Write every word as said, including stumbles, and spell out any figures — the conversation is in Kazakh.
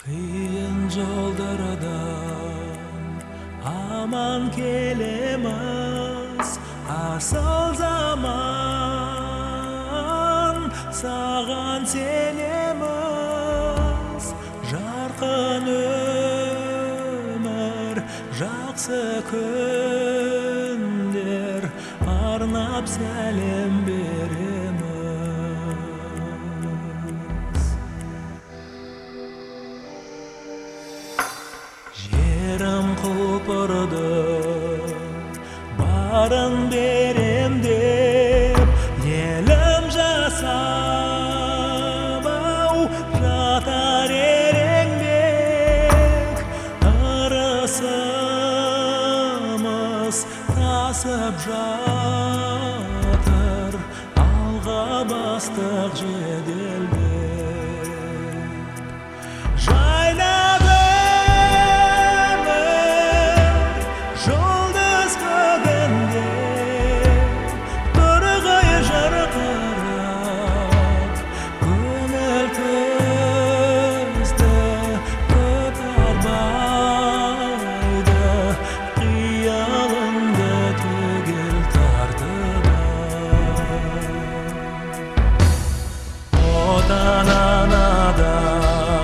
Kıyın jollardan aman kelemez asıl zaman sağan senemiz jarqın ömür жақсы күндер арнап сәлем береміз. Жерім құлпырды барын берем деп елім жасап ау жатар ереңбек ырысымыз тасып жатыр алға бастық жедел